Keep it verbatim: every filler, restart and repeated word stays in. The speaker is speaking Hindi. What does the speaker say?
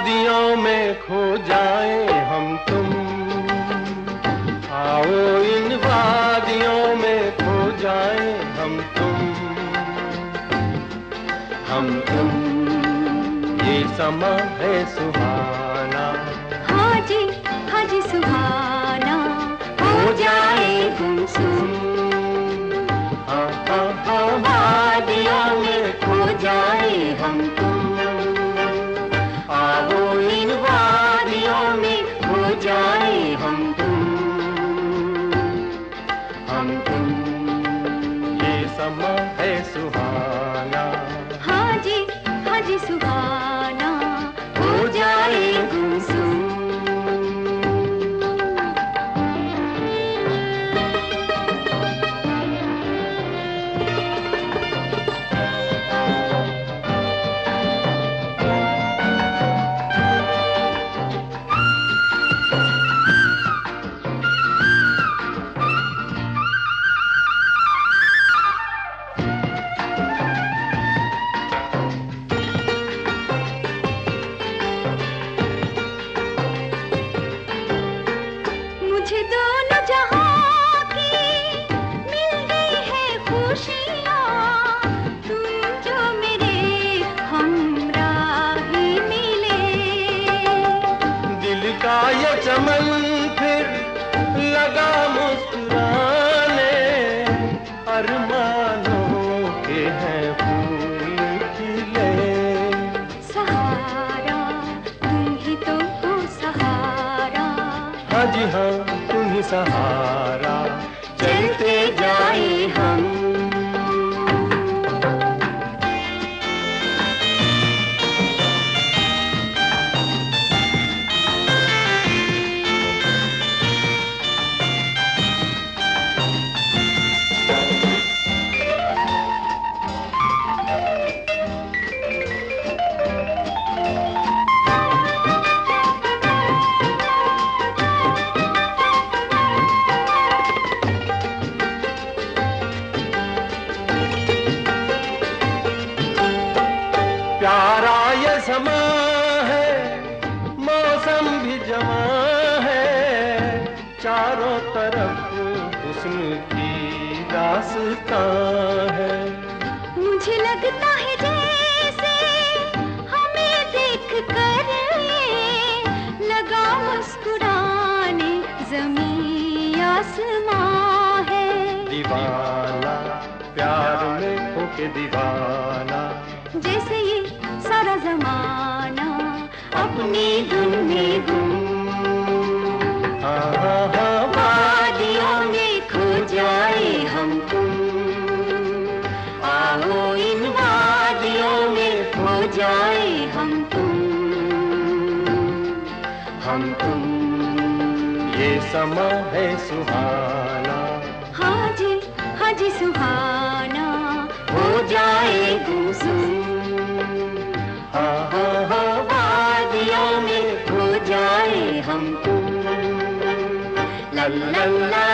वादियों में खो जाए हम तुम, आओ इन वादियों में खो जाए हम तुम, हम तुम। ये समा है सुहाना, हाँ जी हाँ जी सुहाना, हो जाए गुमसुम। हाँ हाँ हाँ वादियों में खो जाए हम तुम, आओ इन वादियों में खो जाए हम तुम, हम तुम। ये समा है सुहाना, हाँ जी हाँ जी सुहाना, हो जाए गुमसुम। मुझे दोनों जहां की मिल गई है खुशियाँ, तुम जो मेरे हमराही मिले। दिल का ये चमन फिर लगा मुस्कुराने, अरमानों के हैं फूल खिले। सहारा तुम ही तो हो सहारा, हाँ जी हाँ तुम ही सहारा, चलते जाए हम। प्यारा ये समा है, मौसम भी जवां है, चारों तरफ हुस्न की दास्तां है। मुझे लगता है जैसे हमें देख कर ये लगा मुस्कुराने ज़मीं आसमां है। दीवाना प्यार में होके दीवाना, जैसे ये सारा जमाना अपनी धुन में गुम। हाँ हाँ हाँ वादियों में खो जाए हम तुम, आओ इन वादियों में खो जाए हम तुम, हम तुम। ये समा है सुहाना, हाँ जी हाँ जी सुहाना, हो जाए गुमसुम। हाँ हाँ हाँ वादियों में खो जाए हम तुम, ला ला ला